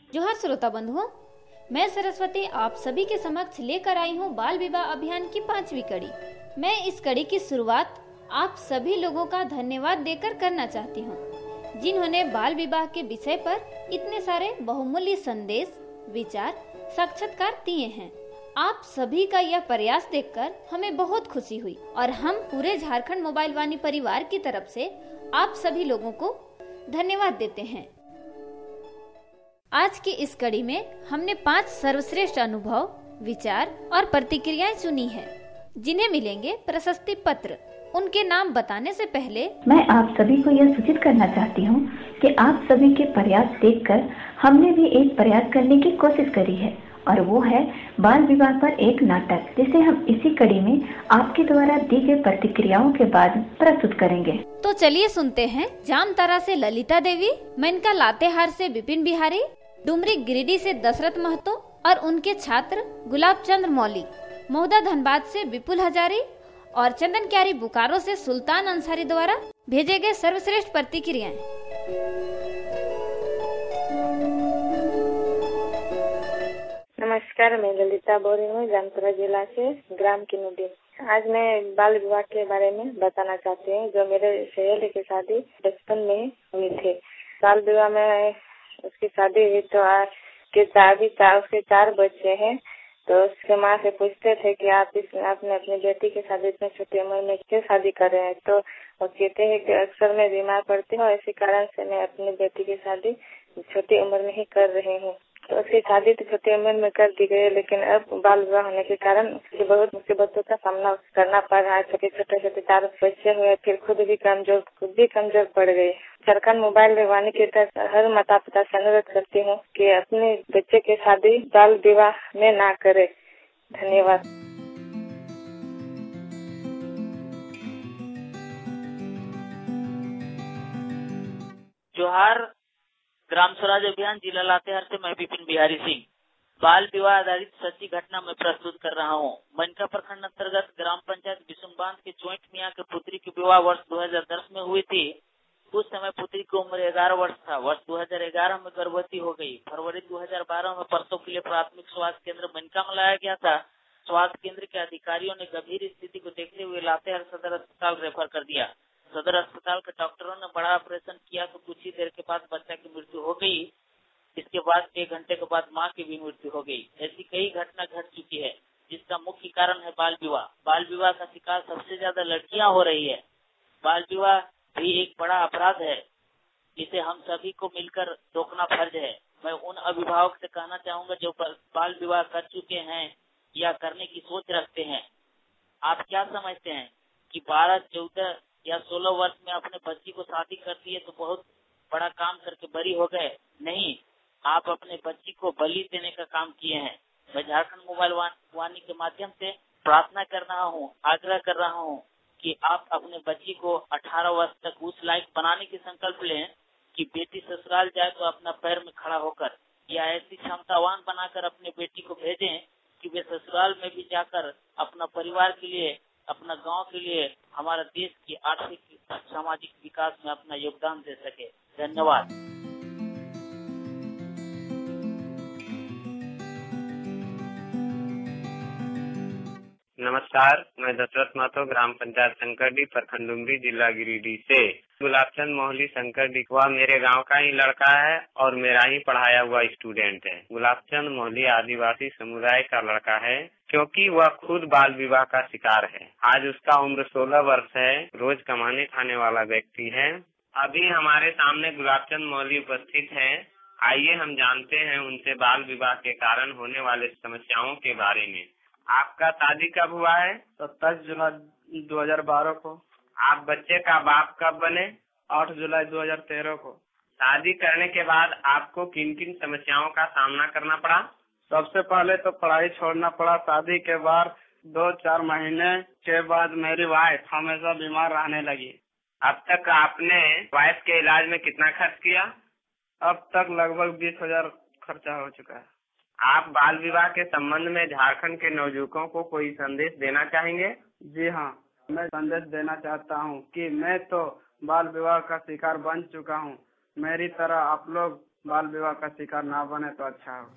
जोहार श्रोता बंधुओं, मैं सरस्वती आप सभी के समक्ष लेकर आई हूँ बाल विवाह अभियान की 5वीं कड़ी। मैं इस कड़ी की शुरुआत आप सभी लोगों का धन्यवाद देकर करना चाहती हूँ, जिन्होंने बाल विवाह के विषय पर इतने सारे बहुमूल्य संदेश, विचार, साक्षात्कार दिए हैं। आप सभी का यह प्रयास देखकर हमें बहुत खुशी हुई और हम पूरे झारखंड मोबाइल वाणी परिवार की तरफ से आप सभी लोगों को धन्यवाद देते हैं। आज की इस कड़ी में हमने 5 सर्वश्रेष्ठ अनुभव, विचार और प्रतिक्रियाएं चुनी हैं, जिन्हें मिलेंगे प्रशस्ति पत्र। उनके नाम बताने से पहले मैं आप सभी को यह सूचित करना चाहती हूँ कि आप सभी के प्रयास देखकर हमने भी एक प्रयास करने की कोशिश करी है, और वो है बाल विवाह पर एक नाटक, जिसे हम इसी कड़ी में आपके द्वारा दी गई प्रतिक्रियाओं के बाद प्रस्तुत करेंगे। तो चलिए सुनते हैं। जामतारा से ललिता देवी, मेनका लातेहार से विपिन बिहारी, डुमरी गिरिडीह से दशरथ महतो और उनके छात्र गुलाब चंद्र मौली, महुदा धनबाद से विपुल हजारी और चंदन क्यारी बोकारो से सुल्तान अंसारी द्वारा भेजे गए सर्वश्रेष्ठ प्रतिक्रियाएं। नमस्कार, मैं ललिता बोल रही हूँ, जामतारा जिला से, ग्राम किनुडी। आज मैं बाल विवाह के बारे में बताना चाहती हूँ, जो मेरे सहेली की शादी बचपन में हुई थी। बाल विवाह में उसकी शादी हुई तो उसके 4 बच्चे हैं। तो उसके माँ से पूछते थे कि आपने अपनी बेटी की शादी इतनी छोटी उम्र में क्यों शादी कर रहे हैं। तो वो कहते हैं कि अक्सर मैं बीमार पड़ती हूँ, इसी कारण से मैं अपनी बेटी की शादी छोटी उम्र में ही कर रही हूँ। तो उसकी शादी तो छोटी उम्र में कर दी गई, लेकिन अब बाल विवाह होने के कारण उसकी बहुत मुसीबतों का सामना करना पड़ रहा है। छोटे 4 बच्चे हुए, फिर खुद भी कमजोर पड़ गई। झारखंड मोबाइल वाणी के तहत हर माता पिता से अनुरोध करती हूँ कि अपने बच्चे की शादी बाल विवाह में ना करे। धन्यवाद। जोहार, ग्राम स्वराज अभियान, जिला लातेहार से मैं विपिन बिहारी सिंह बाल विवाह आधारित सच्ची घटना में प्रस्तुत कर रहा हूँ। मनका प्रखंड अंतर्गत ग्राम पंचायत बिसुनबांध के चोइट मियाँ के पुत्री की विवाह वर्ष 2010 में हुई थी। उस समय पुत्री की उम्र 11 वर्ष था। वर्ष 2011 में गर्भवती हो गई। फरवरी 2012 में प्रसव के लिए प्राथमिक स्वास्थ्य केंद्र मनका में लाया गया था। स्वास्थ्य केंद्र के अधिकारियों ने गंभीर स्थिति को देखते हुए लातेहार सदर अस्पताल रेफर कर दिया। सदर अस्पताल के डॉक्टरों ने बड़ा ऑपरेशन किया तो कुछ ही देर के बाद बच्चा की मृत्यु हो गई। इसके बाद 1 घंटे के बाद मां की भी मृत्यु हो गई। ऐसी कई घटना घट चुकी है, जिसका मुख्य कारण है बाल विवाह। बाल विवाह का शिकार सबसे ज्यादा लड़कियां हो रही है। बाल विवाह भी एक बड़ा अपराध है, जिसे हम सभी को मिलकर रोकना फर्ज है। मैं उन अभिभावक से कहना चाहूंगा जो बाल विवाह कर चुके हैं या करने की सोच रखते हैं। आप क्या समझते हैं कि 12, 14 या 16 वर्ष में अपने बच्ची को शादी कर दिए तो बहुत बड़ा काम करके बरी हो गए? नहीं, आप अपने बच्ची को बलि देने का काम किए हैं। मैं झारखंड मोबाइल वाणी के माध्यम से प्रार्थना कर रहा हूँ, आग्रह कर रहा हूँ कि आप अपने बच्ची को 18 वर्ष तक उस लायक बनाने की संकल्प लें कि बेटी ससुराल जाए तो अपना पैर में खड़ा होकर, या ऐसी क्षमतावान बनाकर अपने बेटी को भेजें कि वे ससुराल में भी जाकर अपना परिवार के लिए, अपना गांव के लिए, हमारा देश की आर्थिक सामाजिक विकास में अपना योगदान दे सके। धन्यवाद। नमस्कार, मैं दशरथ महतो, ग्राम पंचायत शंकरडीह, प्रखंड डुमरी, जिला गिरिडीह से। गुलाबचंद मोहली शंकरडीह, वह मेरे गांव का ही लड़का है और मेरा ही पढ़ाया हुआ स्टूडेंट है। गुलाबचंद मोहली आदिवासी समुदाय का लड़का है, क्योंकि वह खुद बाल विवाह का शिकार है। आज उसका उम्र 16 वर्ष है। रोज कमाने खाने वाला व्यक्ति है। अभी हमारे सामने गुलाबचंद मोहली उपस्थित है। आइए हम जानते हैं उनसे बाल विवाह के कारण होने वाले समस्याओं के बारे में। आपका शादी कब हुआ है? 27 जुलाई 2012 को। आप बच्चे का बाप कब बने? 8 जुलाई 2013 को। शादी करने के बाद आपको किन किन समस्याओं का सामना करना पड़ा? सबसे पहले तो पढ़ाई छोड़ना पड़ा। शादी के बाद 2-4 महीने के बाद मेरी वाइफ हमेशा बीमार रहने लगी। अब तक आपने वाइफ के इलाज में कितना खर्च किया? अब तक लगभग 20,000 खर्चा हो चुका है। आप बाल विवाह के संबंध में झारखंड के नवयुवकों को कोई संदेश देना चाहेंगे? जी हाँ, मैं संदेश देना चाहता हूँ कि मैं तो बाल विवाह का शिकार बन चुका हूँ। मेरी तरह आप लोग बाल विवाह का शिकार ना बने तो अच्छा हो।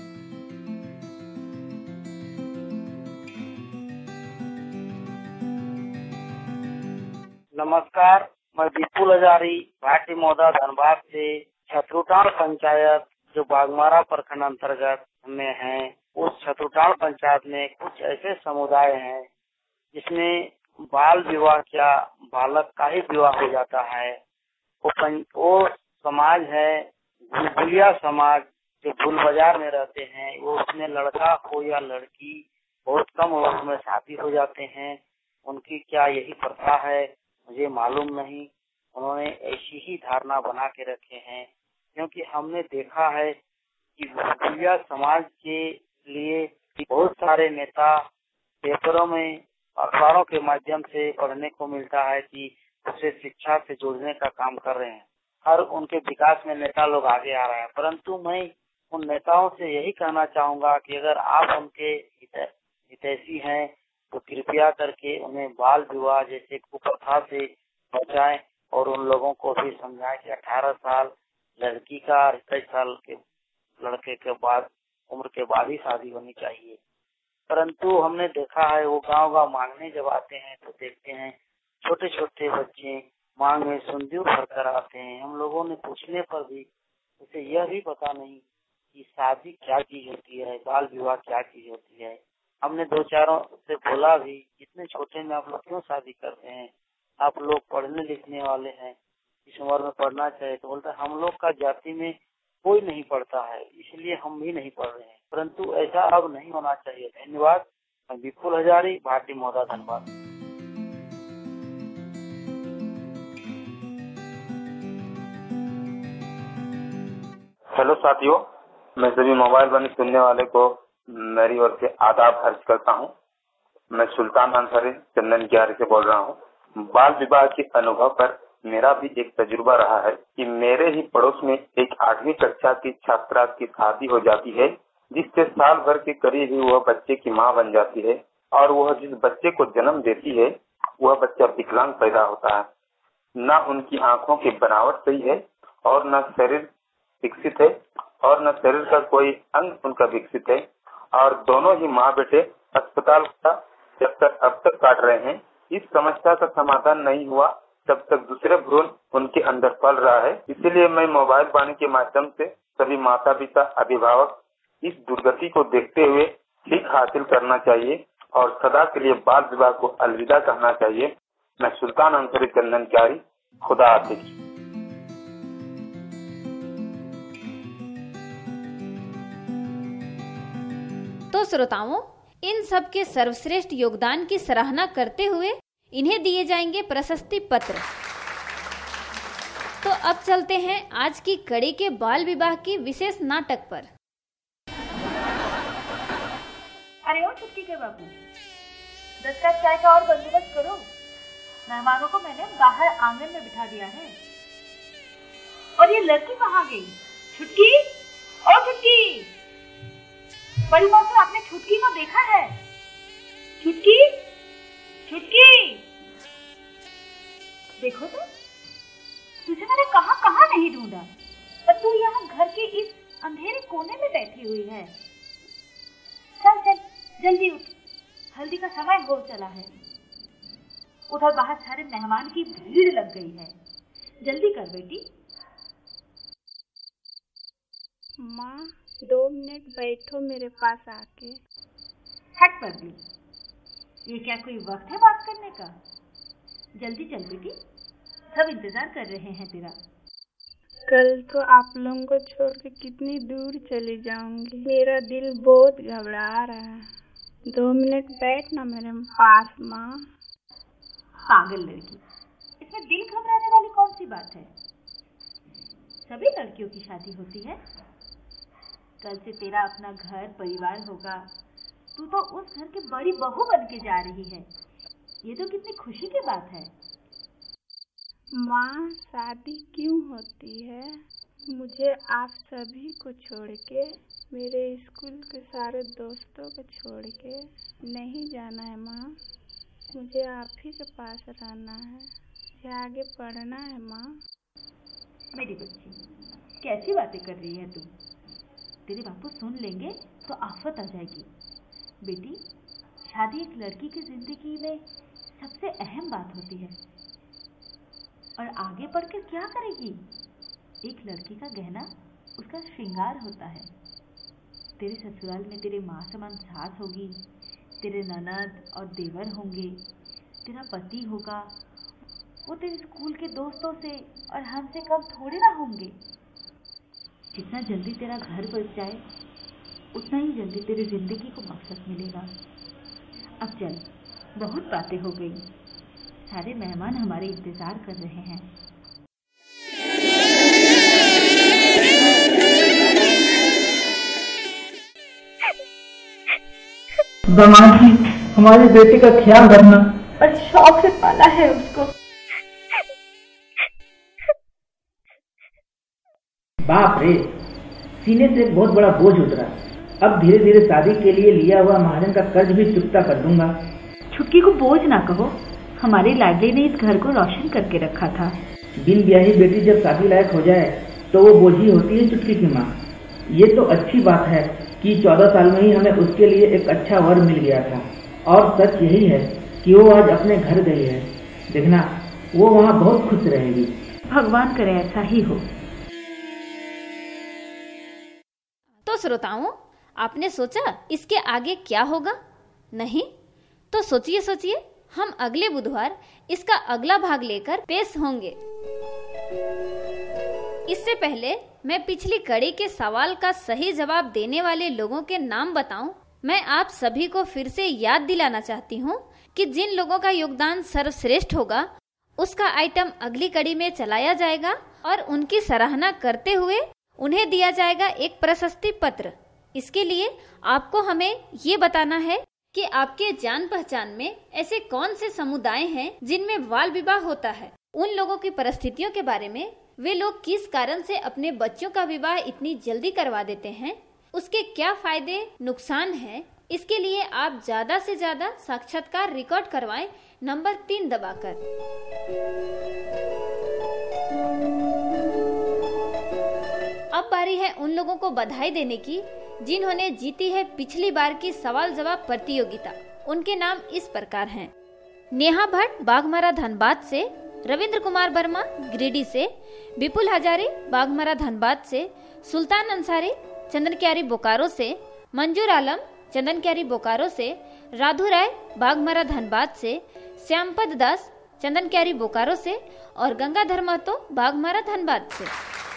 नमस्कार, मैं विपुल हजारी भाटी मौदा धनबाद से छतरुटाल पंचायत जो बागमारा प्रखंड अंतर्गत में है, उस छतरुटाल पंचायत में कुछ ऐसे समुदाय हैं जिसमें बाल विवाह क्या बालक का ही विवाह हो जाता है। वो समाज है भूलभुलिया समाज जो भूल बाजार में रहते हैं। वो उसमें लड़का हो या लड़की बहुत कम उम्र में शादी हो जाते हैं। उनकी क्या यही प्रथा है मुझे मालूम नहीं। उन्होंने ऐसी ही धारणा बना के रखे हैं, क्योंकि हमने देखा है कि भूलभुलिया समाज के लिए बहुत सारे नेता पेपरों में अखबारों के माध्यम से पढ़ने को मिलता है कि उसे शिक्षा से जोड़ने का काम कर रहे हैं। हर उनके विकास में नेता लोग आगे आ रहे हैं, परंतु मैं उन नेताओं से यही कहना चाहूंगा कि अगर आप उनके हितैषी हैं तो कृपया करके उन्हें बाल विवाह जैसे कुप्रथा से बचाएं और उन लोगों को भी समझाएं कि 18 साल लड़की का और 21 साल के लड़के के बाद उम्र के बाद ही शादी होनी चाहिए। परंतु हमने देखा है वो गांव मांगने जब आते हैं तो देखते हैं छोटे छोटे बच्चे मांग में सिंदूर भरकर आते हैं। हम लोगों ने पूछने पर भी उसे यह भी पता नहीं कि शादी क्या चीज होती है, बाल विवाह क्या चीज होती है। हमने 2-4 से बोला भी इतने छोटे में आप लोग क्यों शादी करते हैं, आप लोग पढ़ने लिखने वाले हैं, इस उम्र में पढ़ना चाहिए। तो बोलता हम लोग का जाति में कोई नहीं पढ़ता है, इसलिए हम भी नहीं पढ़ रहे हैं। परंतु ऐसा अब नहीं होना चाहिए। धन्यवाद। मैं विपुल हजारी भाटी मौदा धनबाद। हेलो साथियों, मैं सभी मोबाइल वाणी सुनने वाले को मेरी ओर से आदाब अर्ज करता हूं। मैं सुल्तान अंसारी चंदन ग्यारी से बोल रहा हूं। बाल विवाह के अनुभव पर मेरा भी एक तजुर्बा रहा है कि मेरे ही पड़ोस में एक 8वीं कक्षा की छात्रा की शादी हो जाती है, जिससे साल भर के करीब ही वह बच्चे की मां बन जाती है और वह जिस बच्चे को जन्म देती है वह बच्चा विकलांग पैदा होता है। न उनकी आंखों की बनावट सही है और न शरीर विकसित है और न शरीर का कोई अंग उनका विकसित है और दोनों ही माँ बेटे अस्पताल का चक्कर अब तक काट रहे हैं। इस समस्या का समाधान नहीं हुआ तब तक दूसरे भ्रूण उनके अंदर पल रहा है। इसलिए मैं मोबाइल वाणी के माध्यम से सभी माता पिता अभिभावक इस दुर्गति को देखते हुए सीख हासिल करना चाहिए और सदा के लिए बाल विवाह को अलविदा कहना चाहिए। मैं सुल्तान अंसारी चंदन क्यारी, खुदा हाफिज। तो श्रोताओं, इन सब के सर्वश्रेष्ठ योगदान की सराहना करते हुए इन्हें दिए जाएंगे प्रशस्ति पत्र। तो अब चलते हैं आज की कड़ी के बाल विवाह की विशेष नाटक पर। अरे ओ छुटकी के बाबू, 10 कप चाय का और बंदोबस्त करो। मेहमानों को मैंने बाहर आंगन में बिठा दिया है। और ये लड़की कहाँ गई? छुटकी, ओ छुटकी, बड़ी मौसी आपने छुटकी को देखा है? छुटकी, छुटकी, देखो तो तुझे मैंने कहाँ कहाँ नहीं ढूंढा और तू यहाँ घर के इस अंधेरे कोने में बैठी हुई है। चल चल जल्दी उठ, हल्दी का समय हो चला है। उधर बाहर सारे मेहमान की भीड़ लग गई है। जल्दी कर बेटी। माँ 2 मिनट बैठो मेरे पास आके। हट पगली, ये क्या कोई वक्त है बात करने का? जल्दी चल बेटी, सब इंतजार कर रहे हैं तेरा। कल तो आप लोगों को छोड़ के कितनी दूर चली जाऊंगी। मेरा दिल बहुत घबरा रहा है। 2 मिनट बैठना मेरे पास माँ। पागल लड़की, इसमें दिल घबराने वाली कौन सी बात है? सभी लड़कियों की शादी होती है। कल से तेरा अपना घर परिवार होगा। तू तो उस घर की बड़ी बहू बन के जा रही है। ये तो कितनी खुशी की बात है। माँ शादी क्यों होती है? मुझे आप सभी को छोड़ के, मेरे स्कूल के सारे दोस्तों को छोड़ के नहीं जाना है माँ। मुझे आप ही के पास रहना है, मुझे आगे पढ़ना है माँ। मेरी बच्ची, कैसी बातें कर रही है तू? तेरे बापू सुन लेंगे तो आफत आ जाएगी। बेटी, शादी एक लड़की की जिंदगी में सबसे अहम बात होती है। और आगे बढ़कर क्या करेगी? एक लड़की का गहना उसका श्रृंगार होता है। तेरे ससुराल में तेरे माँ समान सास होगी, तेरे ननद और देवर होंगे, तेरा पति होगा, वो तेरे स्कूल के दोस्तों से और हमसे कम थोड़े ना होंगे। जितना जल्दी तेरा घर बस जाए उतना ही जल्दी तेरी जिंदगी को मकसद मिलेगा। अब चल, बहुत बातें हो गई, सारे मेहमान हमारे इंतजार कर रहे हैं। दामाद जी, हमारे बेटे का ख्याल रखना। और शौक से पाला है उसको। बाप रे, सीने से एक बहुत बड़ा बोझ उतरा। अब धीरे धीरे शादी के लिए लिया हुआ महाजन का कर्ज भी चुकता कर दूंगा। छुटकी को बोझ ना कहो, हमारी लाडली ने इस घर को रोशन करके रखा था। बिन ब्याही बेटी जब शादी लायक हो जाए तो वो बोझ ही होती है चुटकी की माँ। ये तो अच्छी बात है कि 14 साल में ही हमें उसके लिए एक अच्छा वर मिल गया था। और सच यही है कि वो आज अपने घर गई है। देखना, वो वहाँ बहुत खुश रहेगी। भगवान करे ऐसा ही हो। तो श्रोताओं, आपने सोचा इसके आगे क्या होगा? नहीं तो सोचिए सोचिए, हम अगले बुधवार इसका अगला भाग लेकर पेश होंगे। इससे पहले मैं पिछली कड़ी के सवाल का सही जवाब देने वाले लोगों के नाम बताऊं, मैं आप सभी को फिर से याद दिलाना चाहती हूं कि जिन लोगों का योगदान सर्वश्रेष्ठ होगा उसका आइटम अगली कड़ी में चलाया जाएगा और उनकी सराहना करते हुए उन्हें दिया जाएगा एक प्रशस्ति पत्र। इसके लिए आपको हमें ये बताना है कि आपके जान पहचान में ऐसे कौन से समुदाय हैं जिनमें बाल विवाह होता है, उन लोगों की परिस्थितियों के बारे में, वे लोग किस कारण से अपने बच्चों का विवाह इतनी जल्दी करवा देते हैं, उसके क्या फायदे नुकसान हैं। इसके लिए आप ज्यादा से ज्यादा साक्षात्कार रिकॉर्ड करवाएं नंबर 3 दबाकर। अब बारी है उन लोगों को बधाई देने की जिन्होंने जीती है पिछली बार की सवाल जवाब प्रतियोगिता। उनके नाम इस प्रकार हैं: नेहा भट्ट बाघमारा धनबाद से, रविंद्र कुमार वर्मा गिरिडीह से, विपुल हजारी बाघमारा धनबाद से, सुल्तान अंसारी चंदनक्यारी बोकारो से, मंजूर आलम चंदनक्यारी बोकारो से, राधु राय बाघमारा धनबाद से, श्यामपद दास चंदनक्यारी बोकारो से और गंगाधर महतो बाघमारा धनबाद से।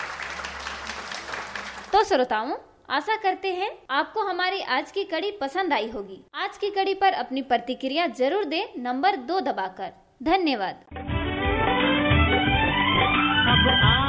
तो श्रोताओं, आशा करते हैं आपको हमारी आज की कड़ी पसंद आई होगी। आज की कड़ी पर अपनी प्रतिक्रिया जरूर दें नंबर 2 दबाकर। धन्यवाद।